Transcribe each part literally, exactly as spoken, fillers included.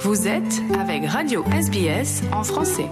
Vous êtes avec Radio S B S en français.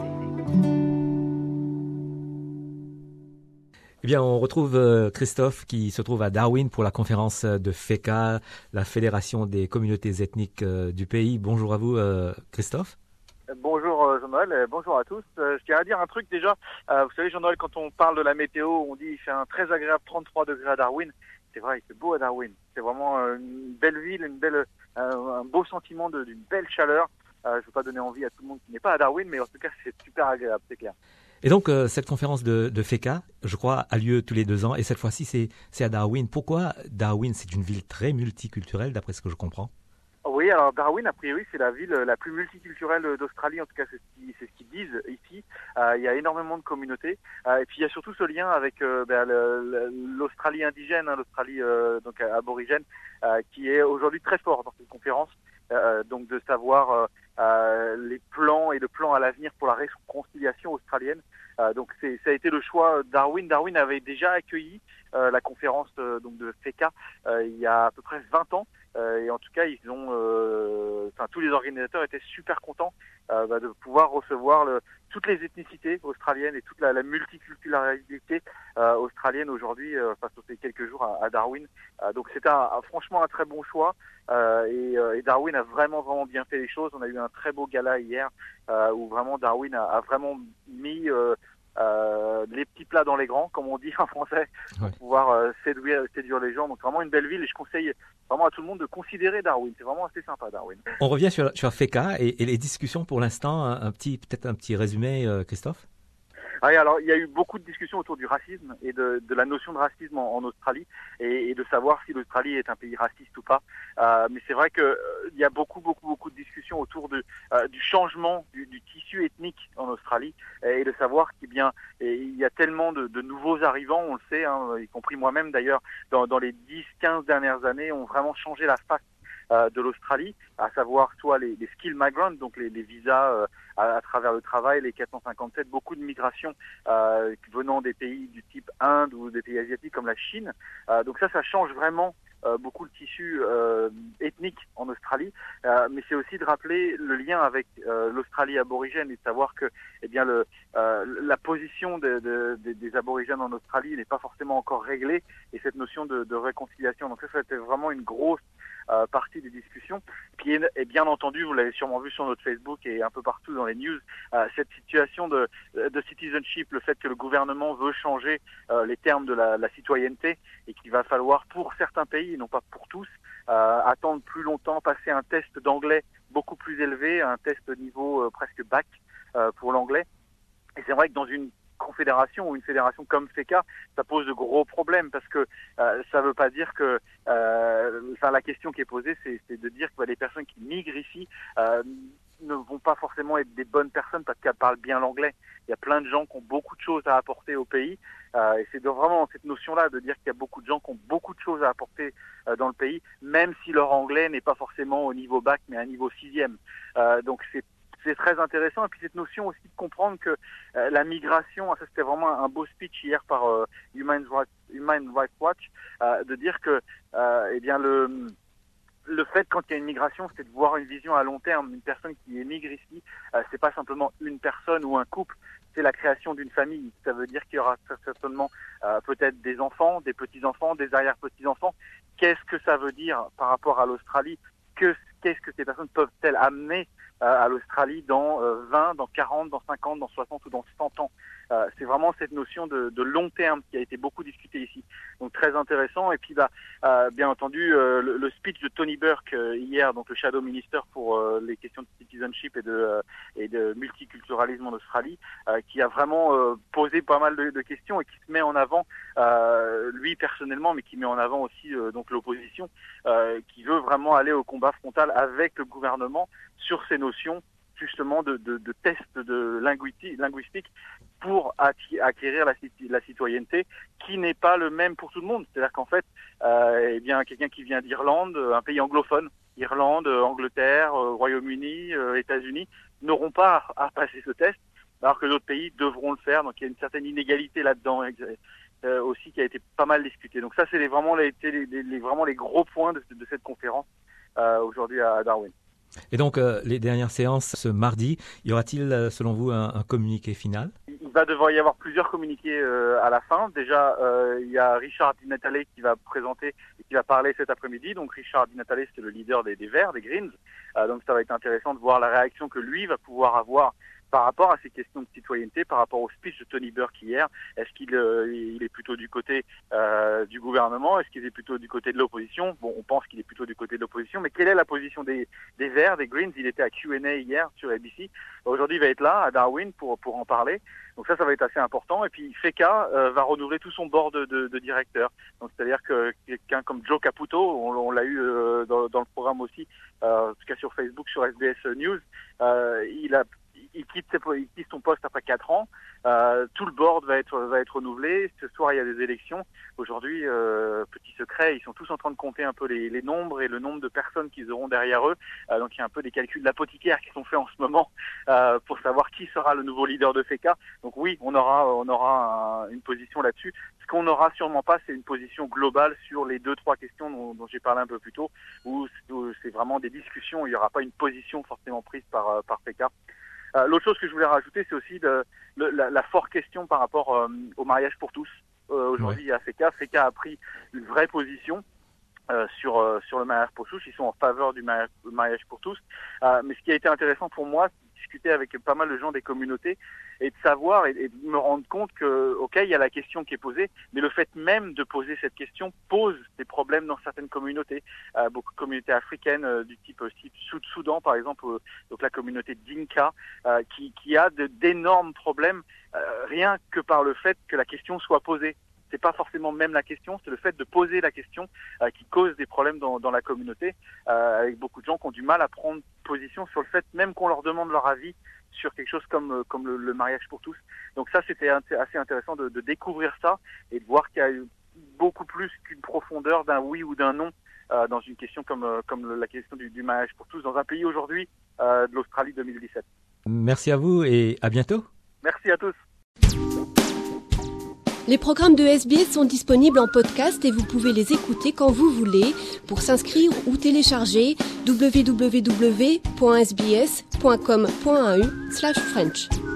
Eh bien, on retrouve euh, Christophe qui se trouve à Darwin pour la conférence de FECA, la Fédération des communautés ethniques euh, du pays. Bonjour à vous, euh, Christophe. Bonjour euh, Jean-Noël, et bonjour à tous. Euh, je tiens à dire un truc déjà. Euh, vous savez Jean-Noël, quand on parle de la météo, on dit il fait un très agréable trente-trois degrés à Darwin. C'est vrai, il fait beau à Darwin. C'est vraiment euh, une belle ville, une belle, euh, un beau sentiment de, d'une belle chaleur. Euh, je ne veux pas donner envie à tout le monde qui n'est pas à Darwin, mais en tout cas c'est super agréable, c'est clair. Et donc, euh, cette conférence de, de FECA, je crois, a lieu tous les deux ans. Et cette fois-ci, c'est, c'est à Darwin. Pourquoi Darwin? C'est une ville très multiculturelle, d'après ce que je comprends. Oui, alors Darwin, a priori, c'est la ville la plus multiculturelle d'Australie. En tout cas, c'est ce qu'ils, c'est ce qu'ils disent ici. Euh, il y a énormément de communautés. Euh, et puis, il y a surtout ce lien avec euh, ben, le, le, l'Australie indigène, hein, l'Australie euh, donc aborigène, euh, qui est aujourd'hui très fort dans cette conférence. Euh, donc, de savoir euh, euh, les plans et le plan à l'avenir pour la réconciliation australienne. Euh, donc, c'est, ça a été le choix Darwin. Darwin avait déjà accueilli euh, la conférence euh, donc de FECA euh, il y a à peu près vingt ans. Euh, et en tout cas, ils ont, euh, enfin, tous les organisateurs étaient super contents euh, bah, de pouvoir recevoir le, toutes les ethnicités australiennes et toute la, la multiculturalité euh, australienne aujourd'hui euh, face aux ces quelques jours à, à Darwin. Euh, donc c'était un, un, franchement un très bon choix euh, et, euh, et Darwin a vraiment vraiment bien fait les choses. On a eu un très beau gala hier euh, où vraiment Darwin a, a vraiment mis euh, Euh, les petits plats dans les grands, comme on dit en français, pour ouais. pouvoir euh, séduire, séduire les gens. Donc vraiment une belle ville et je conseille vraiment à tout le monde de considérer Darwin. C'est vraiment assez sympa, Darwin. On revient sur, sur FECA et, et les discussions pour l'instant. Un, un petit, peut-être un petit résumé, euh, Christophe. Oui, alors il y a eu beaucoup de discussions autour du racisme et de, de la notion de racisme en, en Australie et, et de savoir si l'Australie est un pays raciste ou pas. Euh, mais c'est vrai que euh, il y a beaucoup, beaucoup, beaucoup de discussions autour de, euh, du changement du, du tissu ethnique en Australie et, et de savoir qu'il bien, et il y a tellement de, de nouveaux arrivants, on le sait, hein, y compris moi-même d'ailleurs, dans, dans les dix quinze dernières années, ont vraiment changé la face de l'Australie, à savoir soit les, les skill migrants, donc les, les visas euh, à, à travers le travail, les quatre cent cinquante-sept, beaucoup de migrations euh, venant des pays du type Inde ou des pays asiatiques comme la Chine. Euh, donc ça, ça change vraiment euh, beaucoup le tissu euh, ethnique en Australie, euh, mais c'est aussi de rappeler le lien avec euh, l'Australie aborigène et de savoir que, eh bien, le, euh, la position de, de, de, des aborigènes en Australie n'est pas forcément encore réglée et cette notion de, de réconciliation. Donc ça, ça a été vraiment une grosse Euh, partie des discussions. Puis, et bien entendu, vous l'avez sûrement vu sur notre Facebook et un peu partout dans les news, euh, cette situation de, de citizenship, le fait que le gouvernement veut changer euh, les termes de la, la citoyenneté et qu'il va falloir pour certains pays, non pas pour tous, euh, attendre plus longtemps, passer un test d'anglais beaucoup plus élevé, un test niveau euh, presque bac euh, pour l'anglais. Et c'est vrai que dans une confédération ou une fédération comme FECA, ça pose de gros problèmes parce que euh, ça ne veut pas dire que euh, enfin, la question qui est posée, c'est, c'est de dire que bah, les personnes qui migrent ici euh, ne vont pas forcément être des bonnes personnes parce qu'elles parlent bien l'anglais. Il y a plein de gens qui ont beaucoup de choses à apporter au pays euh, et c'est de vraiment cette notion-là de dire qu'il y a beaucoup de gens qui ont beaucoup de choses à apporter euh, dans le pays, même si leur anglais n'est pas forcément au niveau bac mais à un niveau sixième. Euh, donc c'est C'est très intéressant. Et puis cette notion aussi de comprendre que euh, la migration, ça c'était vraiment un, un beau speech hier par euh, Human Rights, Human Rights Watch, euh, de dire que euh, eh bien le le fait quand il y a une migration, c'est de voir une vision à long terme. Une personne qui émigre ici, euh, c'est pas simplement une personne ou un couple, c'est la création d'une famille. Ça veut dire qu'il y aura certainement euh, peut-être des enfants, des petits-enfants, des arrière-petits-enfants. Qu'est-ce que ça veut dire par rapport à l'Australie? Que, qu'est-ce que ces personnes peuvent-elles amener à l'Australie dans vingt, dans quarante, dans cinquante, dans soixante ou dans cent ans. Euh, c'est vraiment cette notion de, de long terme qui a été beaucoup discutée ici. Donc très intéressant. Et puis bah, euh, bien entendu, euh, le, le speech de Tony Burke euh, hier, donc le Shadow Minister pour euh, les questions de citizenship et de, euh, et de multiculturalisme en Australie, euh, qui a vraiment euh, posé pas mal de, de questions et qui se met en avant, euh, lui personnellement, mais qui met en avant aussi euh, donc l'opposition, euh, qui veut vraiment aller au combat frontal avec le gouvernement sur ces notions justement de, de, de tests de linguistique pour acquérir la, la citoyenneté qui n'est pas le même pour tout le monde. C'est-à-dire qu'en fait, euh, eh bien, quelqu'un qui vient d'Irlande, un pays anglophone, Irlande, Angleterre, Royaume-Uni, euh, États-Unis, n'auront pas à, à passer ce test, alors que d'autres pays devront le faire. Donc il y a une certaine inégalité là-dedans euh, aussi qui a été pas mal discutée. Donc ça, c'est les, vraiment, les, les, les, vraiment les gros points de, de cette conférence euh, aujourd'hui à Darwin. Et donc, euh, les dernières séances ce mardi, y aura-t-il, euh, selon vous, un, un communiqué final? Il va devoir y avoir plusieurs communiqués euh, à la fin. Déjà, euh, il y a Richard Di Natale qui va présenter et qui va parler cet après-midi. Donc, Richard Di Natale, c'est le leader des, des Verts, des Greens. Euh, donc, ça va être intéressant de voir la réaction que lui va pouvoir avoir par rapport à ces questions de citoyenneté, par rapport au speech de Tony Burke hier. Est-ce qu'il euh, il est plutôt du côté euh, du gouvernement? Est-ce qu'il est plutôt du côté de l'opposition? Bon, on pense qu'il est plutôt du côté de l'opposition, mais quelle est la position des, des Verts, des Greens? Il était à Q and A hier sur A B C. Aujourd'hui, il va être là, à Darwin, pour, pour en parler. Donc ça, ça va être assez important. Et puis, FECA euh, va renouveler tout son board de, de, de directeurs. Donc, c'est-à-dire que quelqu'un comme Joe Caputo, on, on l'a eu euh, dans, dans le programme aussi, euh, en tout cas sur Facebook, sur S B S News, euh, il a Il quitte, il quitte son poste après quatre ans. Euh, tout le board va être va être renouvelé. Ce soir, il y a des élections. Aujourd'hui, euh, petit secret, ils sont tous en train de compter un peu les, les nombres et le nombre de personnes qu'ils auront derrière eux. Euh, donc, il y a un peu des calculs d'apothicaires qui sont faits en ce moment euh, pour savoir qui sera le nouveau leader de FECA. Donc oui, on aura on aura un, une position là-dessus. Ce qu'on n'aura sûrement pas, c'est une position globale sur les deux trois questions dont, dont j'ai parlé un peu plus tôt, où, où c'est vraiment des discussions. Il n'y aura pas une position forcément prise par par FECA. Euh, l'autre chose que je voulais rajouter, c'est aussi de, de, la, la forte question par rapport euh, au mariage pour tous. Euh, aujourd'hui, ouais. à FECA, FECA a pris une vraie position euh, sur euh, sur le mariage pour tous. Ils sont en faveur du mariage, mariage pour tous. Euh, mais ce qui a été intéressant pour moi, c'est de discuter avec pas mal de gens des communautés et de savoir et, et de me rendre compte que, ok, il y a la question qui est posée, mais le fait même de poser cette question pose des problèmes dans certaines communautés. Euh, beaucoup de communautés africaines euh, du type Sud-Soudan, par exemple, euh, donc la communauté Dinka, euh, qui, qui a de, d'énormes problèmes euh, rien que par le fait que la question soit posée. C'est pas forcément même la question, c'est le fait de poser la question euh, qui cause des problèmes dans, dans la communauté, euh, avec beaucoup de gens qui ont du mal à prendre position sur le fait même qu'on leur demande leur avis sur quelque chose comme comme le, le mariage pour tous. Donc ça, c'était assez intéressant de, de découvrir ça et de voir qu'il y a eu beaucoup plus qu'une profondeur d'un oui ou d'un non euh, dans une question comme comme la question du, du mariage pour tous dans un pays aujourd'hui euh, de l'Australie deux mille dix-sept. Merci à vous et à bientôt. Merci à tous. Les programmes de S B S sont disponibles en podcast et vous pouvez les écouter quand vous voulez. Pour s'inscrire ou télécharger, w w w point s b s point com point a u slash french.